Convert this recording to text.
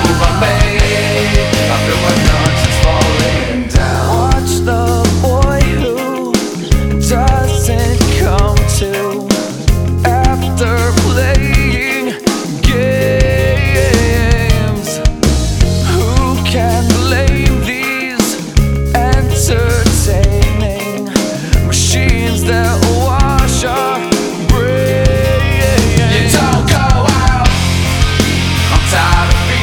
move I made, I feel my conscience falling down. Watch the boy who doesn't come to